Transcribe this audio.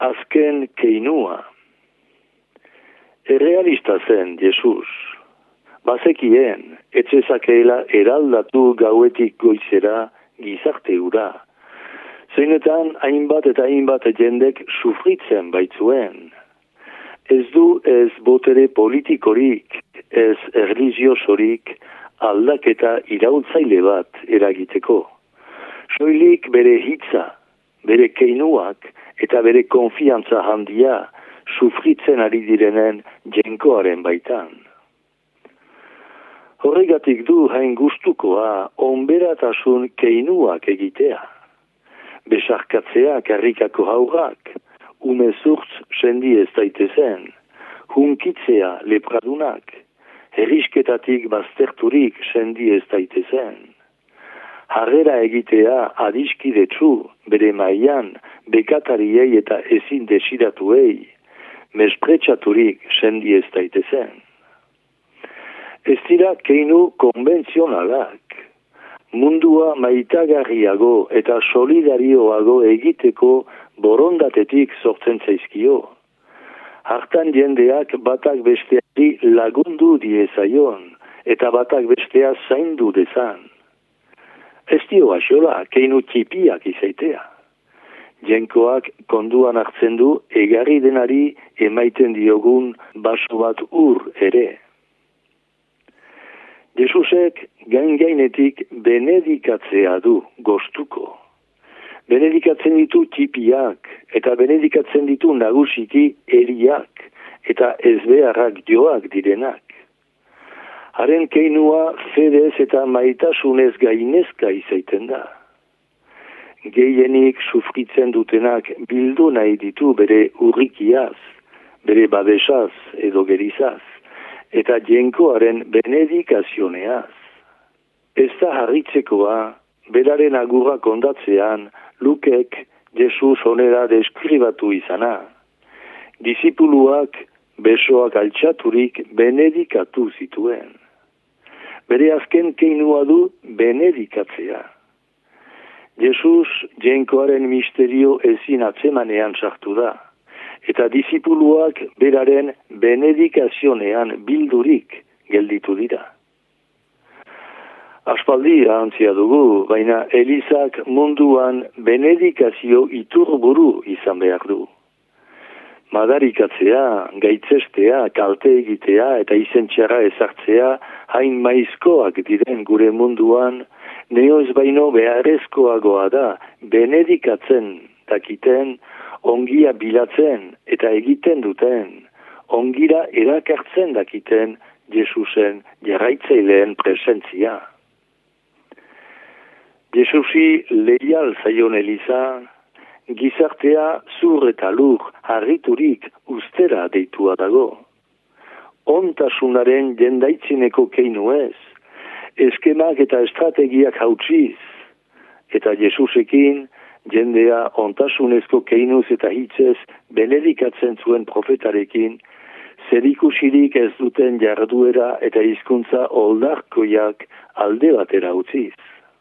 azken keinua. Errealista zen Jesus. Bazekien, etxezakeela eraldatu gauetik goizera gizarte hura. Zeinetan hainbat eta hainbat jendek sufritzen baitzuen. Ez du ez botere politikorik, ez erlijiosorik aldaketa iraultzaile bat eragiteko. Soilik bere hitza, bere keinuak eta bere konfiantza handia sufritzen ari direnen jenkoaren baitan. Horregatik du hain gustukoa onberatasun keinuak egitea. Besarkatzea karrikako haurrak, umezurtz sendi ez daitezen, hunkitzea lepradunak, herrisketatik bazterturik sendi ez daitezen. Harrera egitea adiskidetsu bere mailan bekatariei eta ezin desiratuei, mespretsaturik sendi ez daitezen. Ez dira keinu konbentzionalak, mundua maitagarriago eta solidarioago egiteko borondatetik sortzen zaizkio. Hartan jendeak batak besteari lagundu diezaion eta batak bestea zaindu dezan. Ez dio axola, keinu tipiak izaitea. Jenkoak konduan hartzen du egarri denari emaiten diogun baso bat ur ere. Jesusek gain-gainetik benedikatzea du gostuko. Benedikatzen ditu tipiak eta benedikatzen ditu nagusiki eriak eta ezbeharrak joak direnak. Haren keinua fedez eta maitasunez gainezka izaiten da. Gehienik sufritzen dutenak bildu nahi ditu bere urrikiaz, bere babesaz edo gerizaz, eta jenkoaren benedikazioneaz. Ez da harritzekoa, beraren agurra kondatzean, Lukek Jesus onera deskribatu izana. Disipuluak besoak altxaturik benedikatu zituen. Bere azken keinua du benedikatzea. Jesus jenkoaren misterio ezin atzemanean sartu da, eta disipuluak beraren benedikazionean bildurik gelditu dira. Aspaldi ahantzia dugu, baina Elizak munduan benedikazio iturburu izan behar du. Madarikatzea, gaitzestea, kalte egitea eta izentxarra ezartzea hain maizkoak diren gure munduan, neoz baino beharrezkoagoa da benedikatzen dakiten, ongia bilatzen eta egiten duten, ongira erakartzen dakiten Jesusen jarraitzaileen presentzia. Jesusi leial zaion Eliza, gizartea zur eta lur harriturik ustera deitua dago. Ontasunaren jendaitzineko keinu ez, eskemak eta estrategiak hautsiz, eta Jesusekin jendea ontasunezko keinuz eta hitzez benedikatzen zuen profetarekin, zerikusirik ez duten jarduera eta hizkuntza oldarkoiak alde batera utziz.